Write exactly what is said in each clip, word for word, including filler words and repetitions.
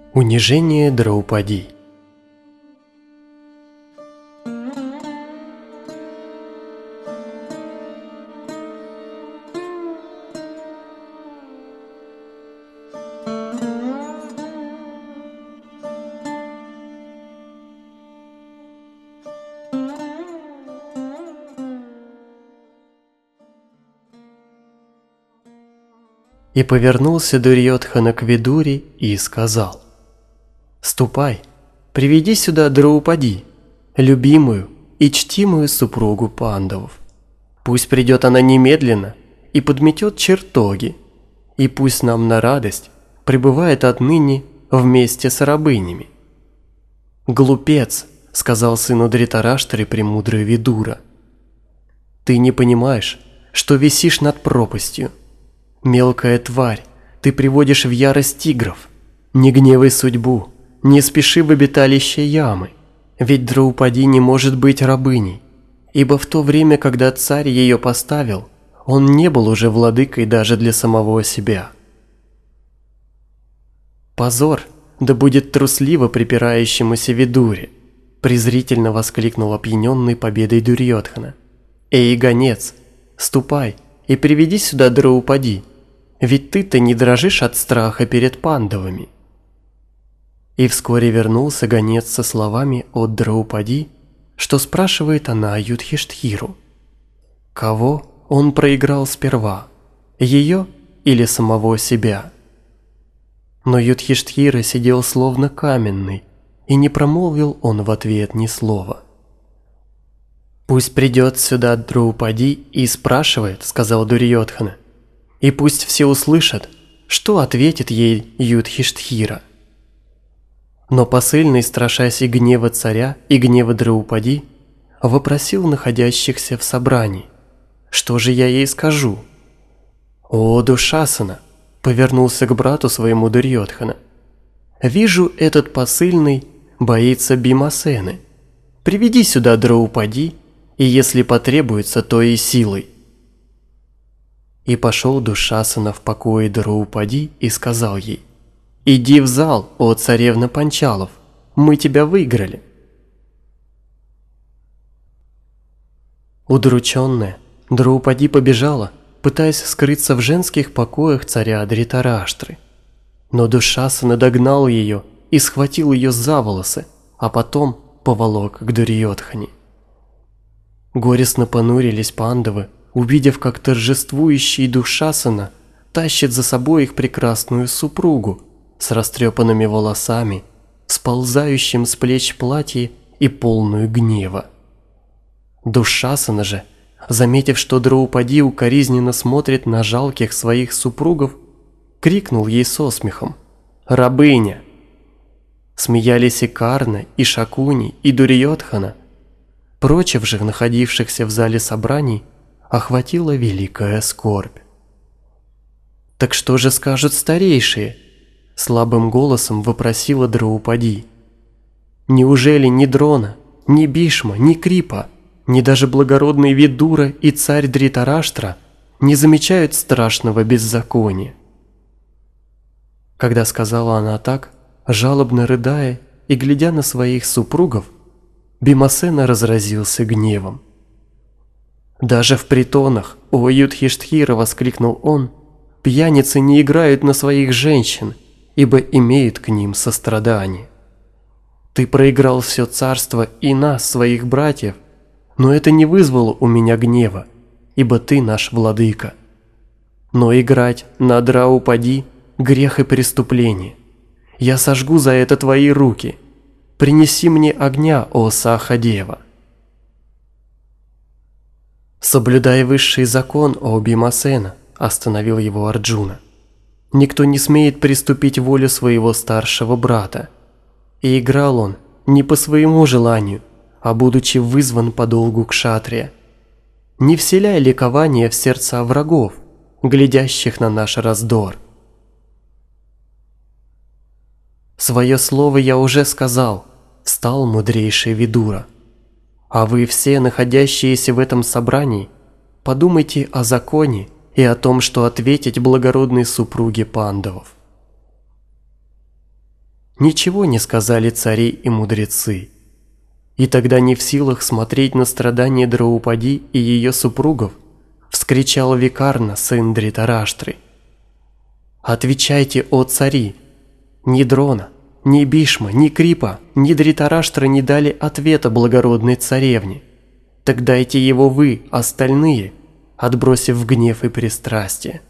Унижение Драупади. И повернулся Дурьёдхана к Видуре и сказал: «Ступай, приведи сюда Драупади, любимую и чтимую супругу Пандавов. Пусть придет она немедленно и подметет чертоги, и пусть нам на радость пребывает отныне вместе с рабынями». «Глупец», — сказал сыну Дритараштры премудрый Видура, — «ты не понимаешь, что висишь над пропастью. Мелкая тварь, ты приводишь в ярость тигров. Не гневай судьбу, не спеши в обиталище ямы, ведь Драупади не может быть рабыней, ибо в то время, когда царь ее поставил, он не был уже владыкой даже для самого себя». «Позор, да будет трусливо припирающемуся Видуре», презрительно воскликнул опьяненный победой Дурьёдхана. «Эй, гонец, ступай и приведи сюда Драупади, ведь ты-то не дрожишь от страха перед Пандавами». И вскоре вернулся гонец со словами от Драупади, что спрашивает она Юдхиштхиру. Кого он проиграл сперва, ее или самого себя? Но Юдхиштхира сидел словно каменный, и не промолвил он в ответ ни слова. «Пусть придет сюда Драупади и спрашивает», — сказал Дурьёдхана, — «и пусть все услышат, что ответит ей Юдхиштхира». Но посыльный, страшась и гнева царя, и гнева Драупади, вопросил находящихся в собрании: «Что же я ей скажу?» «О, Душасана!» — повернулся к брату своему Дурьёдхана. «Вижу, этот посыльный боится Бимасены. Приведи сюда Драупади, и если потребуется, то и силой». И пошел Душасана в покое Драупади и сказал ей: «Иди в зал, о царевна Панчалов, мы тебя выиграли». Удрученная, Драупади побежала, пытаясь скрыться в женских покоях царя Дритараштры. Но Душасана догнал ее и схватил ее за волосы, а потом поволок к Дурьёдхане. Горестно понурились Пандавы, увидев, как торжествующий Душасана тащит за собой их прекрасную супругу с растрепанными волосами, сползающим с плеч платье и полную гнева. Душасана же, заметив, что Драупади укоризненно смотрит на жалких своих супругов, крикнул ей со смехом: «Рабыня!». Смеялись и Карна, и Шакуни, и Дурьёдхана. Прочих же, находившихся в зале собраний, охватила великая скорбь. «Так что же скажут старейшие?» — слабым голосом вопросила Драупади. «Неужели ни Дрона, ни Бишма, ни Крипа, ни даже благородный Видура и царь Дритараштра не замечают страшного беззакония?» Когда сказала она так, жалобно рыдая и глядя на своих супругов, Бимасена разразился гневом. «Даже в притонах, о Юдхиштхира!» — воскликнул он, — «пьяницы не играют на своих женщин, ибо имеют к ним сострадание. Ты проиграл все царство и нас, своих братьев, но это не вызвало у меня гнева, ибо ты наш владыка. Но играть на Драупади — грех и преступление. Я сожгу за это твои руки. Принеси мне огня, о Сахадева». «Соблюдай высший закон, о Бимасена», — остановил его Арджуна. «Никто не смеет приступить волю своего старшего брата. И играл он не по своему желанию, а будучи вызван по долгу кшатрия. Не вселяй ликование в сердца врагов, глядящих на наш раздор». «Свое слово я уже сказал», — встал мудрейший Видура. «А вы все, находящиеся в этом собрании, подумайте о законе и о том, что ответить благородной супруге Пандавов. ничего не сказали цари и мудрецы. И тогда, не в силах смотреть на страдания Драупади и ее супругов, вскричал Викарна, сын Дритараштры: «Отвечайте, о цари! Ни Дрона, ни Бишма, ни Крипа, ни Дритараштра не дали ответа благородной царевне. Так дайте его вы, остальные, отбросив гнев и пристрастие».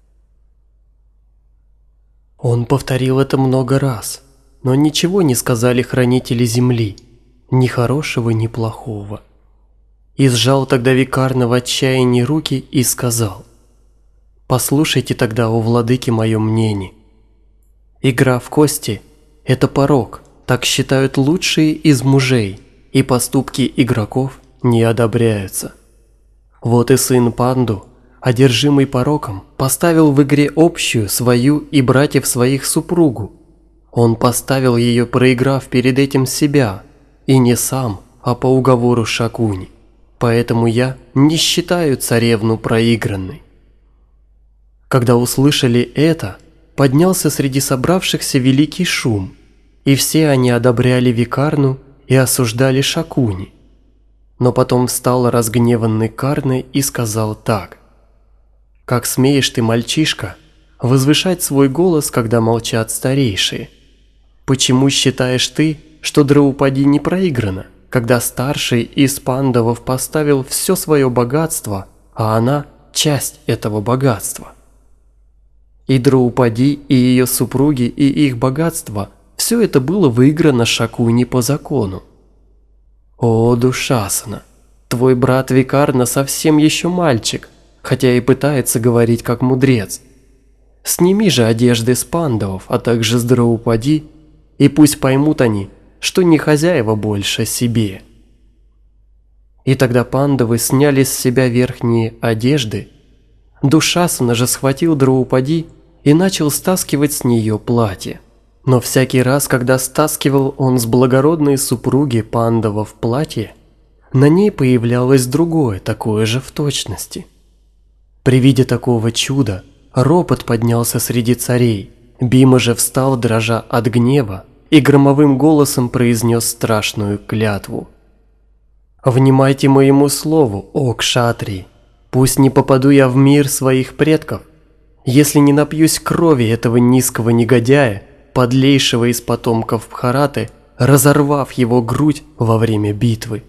Он повторил это много раз, но ничего не сказали хранители земли, ни хорошего, ни плохого. И сжал тогда Викарна в отчаянии руки и сказал: «Послушайте тогда, о владыке, мое мнение. Игра в кости – это порок, так считают лучшие из мужей, и поступки игроков не одобряются. Вот и сын Панду, одержимый пороком, поставил в игре общую свою и братьев своих супругу. Он поставил ее, проиграв перед этим себя, и не сам, а по уговору Шакуни. Поэтому я не считаю царевну проигранной». Когда услышали это, поднялся среди собравшихся великий шум, и все они одобряли Викарну и осуждали Шакуни. Но потом встал разгневанный Карна и сказал так: «Как смеешь ты, мальчишка, возвышать свой голос, когда молчат старейшие? Почему считаешь ты, что Драупади не проиграна, когда старший из пандавов поставил все свое богатство, а она – часть этого богатства? И Драупади, и ее супруги, и их богатство – все это было выиграно Шакуни по закону. О, Душасана, твой брат Викарна совсем еще мальчик, хотя и пытается говорить как мудрец. Сними же одежды с пандавов, а также с Драупади, и пусть поймут они, что не хозяева больше себе». И тогда пандавы сняли с себя верхние одежды. Душасана же схватил Драупади и начал стаскивать с нее платье. Но всякий раз, когда стаскивал он с благородной супруги пандавов платье, на ней появлялось другое, такое же в точности. При виде такого чуда ропот поднялся среди царей. Бима же встал, дрожа от гнева, и громовым голосом произнес страшную клятву: «Внимайте моему слову, о кшатрии! Пусть не попаду я в мир своих предков, если не напьюсь крови этого низкого негодяя, подлейшего из потомков Бхараты, разорвав его грудь во время битвы».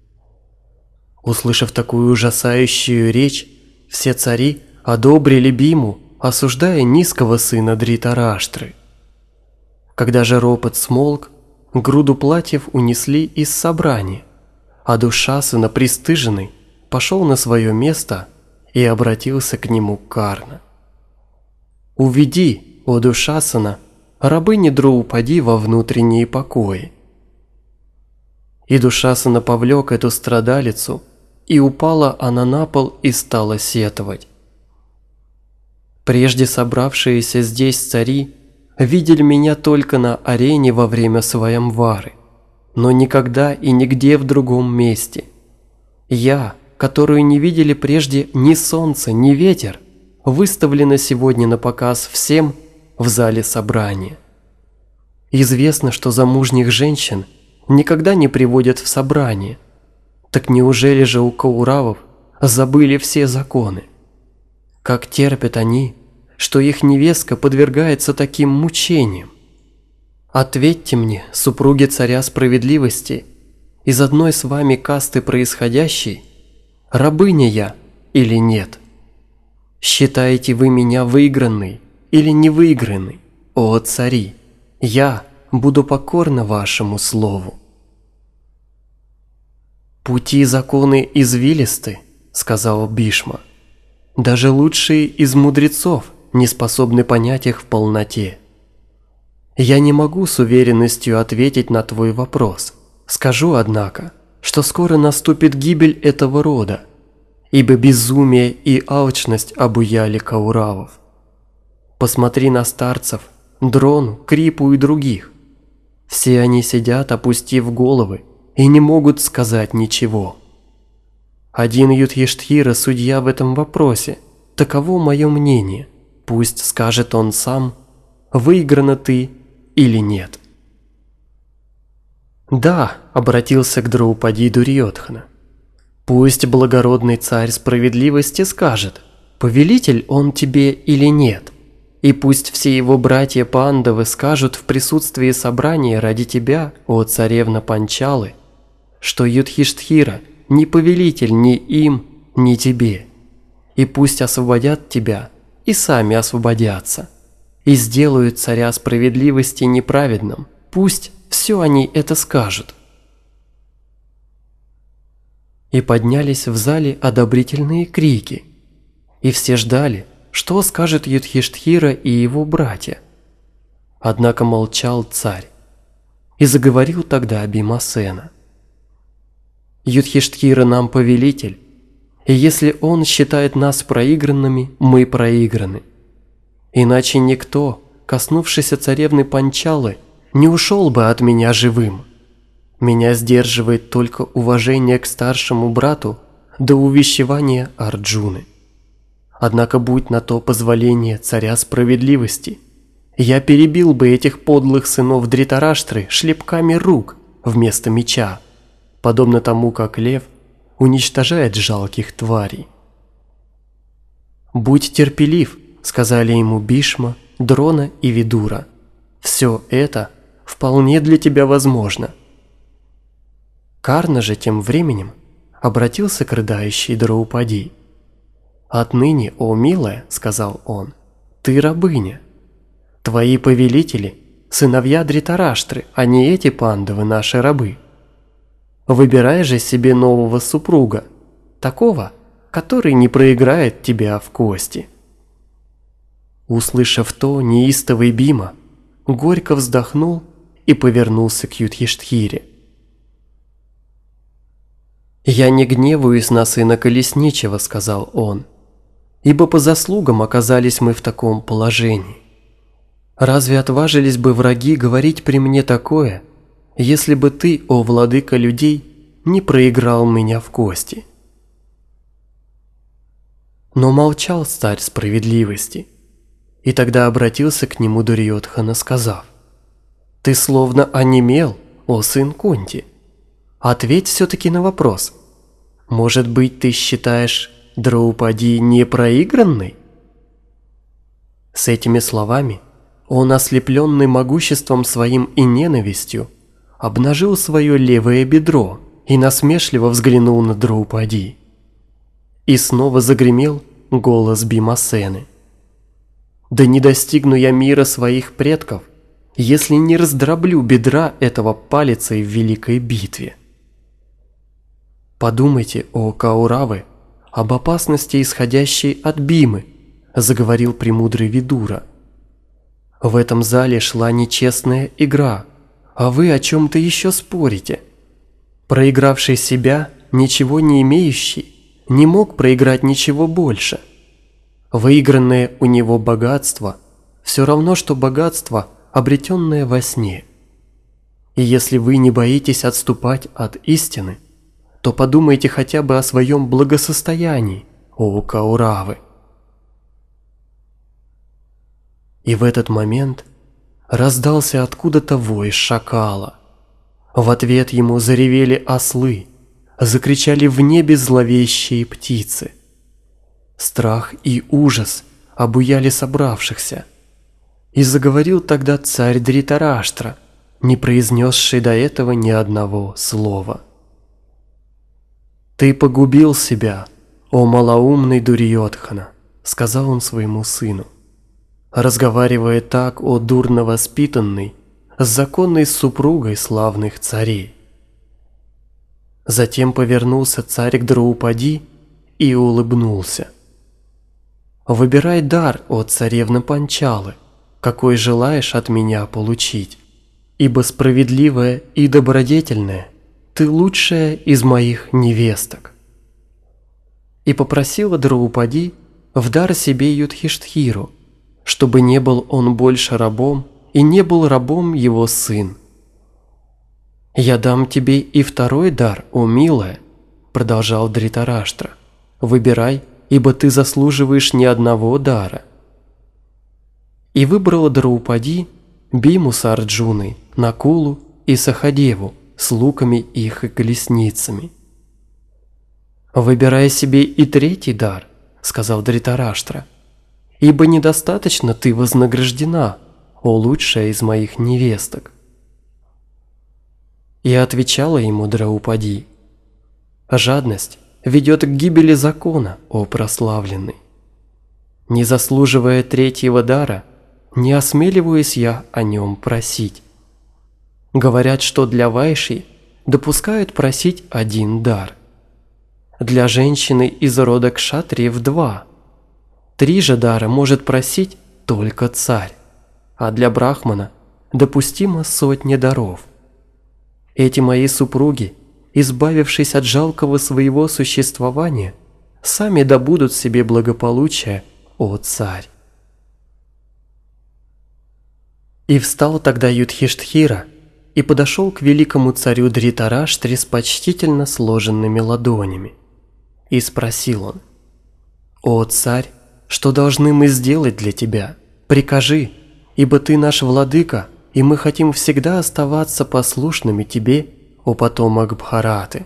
Услышав такую ужасающую речь, все цари одобрили Биму, осуждая низкого сына Дритараштры. Когда же ропот смолк, груду платьев унесли из собрания, а Душасана, пристыженный, пошел на свое место и обратился к нему Карна: «Уведи, о Душасана, рабыни Драупади во внутренние покои». И Душасана повлек эту страдалицу, и упала она на пол и стала сетовать. Прежде собравшиеся здесь цари видели меня только на арене во время Сваямвары, но никогда и нигде в другом месте. Я, которую не видели прежде ни солнце, ни ветер, выставлена сегодня на показ всем в зале собрания. Известно, что замужних женщин никогда не приводят в собрание. Так неужели же у кауравов забыли все законы? Как терпят они, что их невестка подвергается таким мучениям? Ответьте мне, супруги царя справедливости, из одной с вами касты происходящей, рабыня я или нет? Считаете вы меня выигранной или невыигранной, о цари? Я буду покорна вашему слову». «Пути законы извилисты», – сказал Бишма. «Даже лучшие из мудрецов не способны понять их в полноте. Я не могу с уверенностью ответить на твой вопрос. Скажу, однако, что скоро наступит гибель этого рода, ибо безумие и алчность обуяли кауравов. Посмотри на старцев, Дрону, Крипу и других. Все они сидят, опустив головы, и не могут сказать ничего. Один Юдхиштхира судья в этом вопросе. Таково мое мнение. Пусть скажет он сам, выиграна ты или нет». «Да», – обратился к Драупади Дурьодхана. «Пусть благородный царь справедливости скажет, повелитель он тебе или нет, и пусть все его братья Пандавы скажут в присутствии собрания ради тебя, о царевна Панчалы, что Юдхиштхира не повелитель ни им, ни тебе, и пусть освободят тебя и сами освободятся, и сделают царя справедливости неправедным, пусть все они это скажут». И поднялись в зале одобрительные крики, и все ждали, что скажет Юдхиштхира и его братья. Однако молчал царь, и заговорил тогда Бимасена. «Юдхиштхира нам повелитель, и если он считает нас проигранными, мы проиграны. Иначе никто, коснувшийся царевны Панчалы, не ушел бы от меня живым. Меня сдерживает только уважение к старшему брату до увещевания Арджуны. Однако будь на то позволение царя справедливости, я перебил бы этих подлых сынов Дритараштры шлепками рук вместо меча, подобно тому, как лев уничтожает жалких тварей». «Будь терпелив», — сказали ему Бишма, Дрона и Видура. «Все это вполне для тебя возможно». Карна же тем временем обратился к рыдающей Драупади. «Отныне, о милая, — сказал он, — ты рабыня. Твои повелители — сыновья Дритараштры, а не эти пандавы наши рабы. Выбирай же себе нового супруга, такого, который не проиграет тебя в кости». Услышав то, неистовый Бима горько вздохнул и повернулся к Юдхиштхире. «Я не гневаюсь на сына Колесничего, — сказал он, — ибо по заслугам оказались мы в таком положении. Разве отважились бы враги говорить при мне такое, если бы ты, о владыка людей, не проиграл меня в кости?» Но молчал царь справедливости, и тогда обратился к нему Дурьодхана, сказав: «Ты словно онемел, о сын Кунти. Ответь все-таки на вопрос. Может быть, ты считаешь Драупади непроигранной?» С этими словами он, ослепленный могуществом своим и ненавистью, обнажил свое левое бедро и насмешливо взглянул на Драупади. И снова загремел голос Бимасены: «Да не достигну я мира своих предков, если не раздроблю бедра этого палицей в великой битве». «Подумайте, о Кауравы, об опасности, исходящей от Бимы», — заговорил премудрый Видура. «В этом зале шла нечестная игра, а вы о чем-то еще спорите. Проигравший себя, ничего не имеющий, не мог проиграть ничего больше. Выигранное у него богатство — все равно, что богатство, обретенное во сне. И если вы не боитесь отступать от истины, то подумайте хотя бы о своем благосостоянии, о Кауравы». И в этот момент раздался откуда-то вой шакала. В ответ ему заревели ослы, закричали в небе зловещие птицы. Страх и ужас обуяли собравшихся. И заговорил тогда царь Дритараштра, не произнесший до этого ни одного слова: «Ты погубил себя, о малоумный Дурьодхана», — сказал он своему сыну, разговаривая так, о дурно воспитанный, с законной супругой славных царей. Затем повернулся царь к Драупади и улыбнулся. «Выбирай дар, о царевна Панчалы, какой желаешь от меня получить, ибо справедливая и добродетельная ты лучшая из моих невесток». И попросила Драупади в дар себе Юдхиштхиру, чтобы не был он больше рабом и не был рабом его сын. «Я дам тебе и второй дар, о милая», — продолжал Дритараштра. «Выбирай, ибо ты заслуживаешь ни одного дара». И выбрала Драупади Биму с Арджуной, Накулу и Сахадеву, с луками их и колесницами. «Выбирай себе и третий дар», – сказал Дритараштра, – «ибо недостаточно ты вознаграждена, о лучшая из моих невесток». И отвечала ему Драупади: «Жадность ведет к гибели закона, о прославленный. Не заслуживая третьего дара, не осмеливаюсь я о нем просить. Говорят, что для вайши допускают просить один дар. Для женщины из рода кшатриев два. Три же дара может просить только царь, а для брахмана допустимо сотни даров. Эти мои супруги, избавившись от жалкого своего существования, сами добудут себе благополучие, о царь». И встал тогда Юдхиштхира и подошел к великому царю Дритараштре с почтительно сложенными ладонями. И спросил он: «О царь, что должны мы сделать для тебя? Прикажи, ибо ты наш владыка, и мы хотим всегда оставаться послушными тебе, о потомок Бхараты».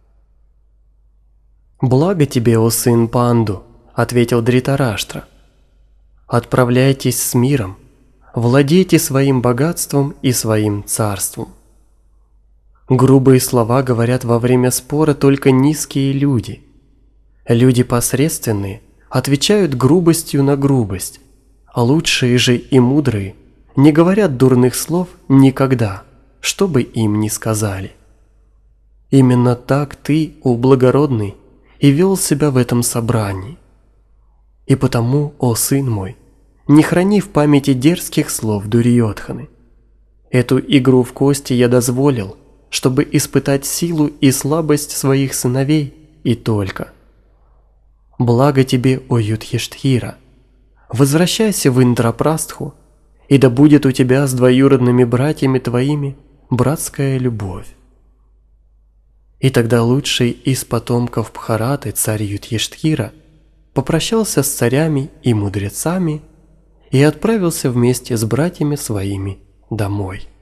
«Благо тебе, о сын Панду», – ответил Дритараштра. «Отправляйтесь с миром, владейте своим богатством и своим царством. Грубые слова говорят во время спора только низкие люди. Люди посредственные отвечают грубостью на грубость, а лучшие же и мудрые не говорят дурных слов никогда, что бы им ни сказали. Именно так ты, о благородный, и вел себя в этом собрании. И потому, о сын мой, не храни в памяти дерзких слов Дурьёдханы. Эту игру в кости я дозволил, чтобы испытать силу и слабость своих сыновей и только. Благо тебе, о Юдхиштхира, возвращайся в Индрапрастху, и да будет у тебя с двоюродными братьями твоими братская любовь». И тогда лучший из потомков Бхараты, царь Юдхиштхира, попрощался с царями и мудрецами и отправился вместе с братьями своими домой.